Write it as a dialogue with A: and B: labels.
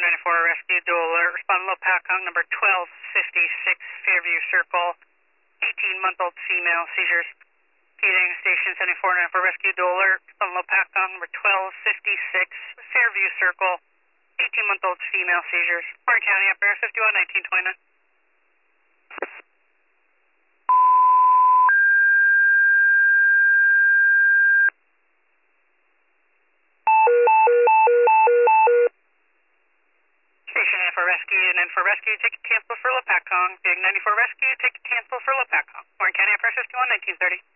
A: 94 Rescue Dual Alert. Respond low Pacong number 1256 Fairview Circle. 18-month-old female seizures. Feeding Station 7494 Rescue Dual Alert. Respond low Pacong number 1256 Fairview Circle. 18-month-old female seizures. Warren County, Operator 51 1929. Station 94 Rescue, 94 Rescue, ticket cancel for La Pacong. Big 94 Rescue, ticket cancel for La Pacong. Warren County, Operator 51 1930.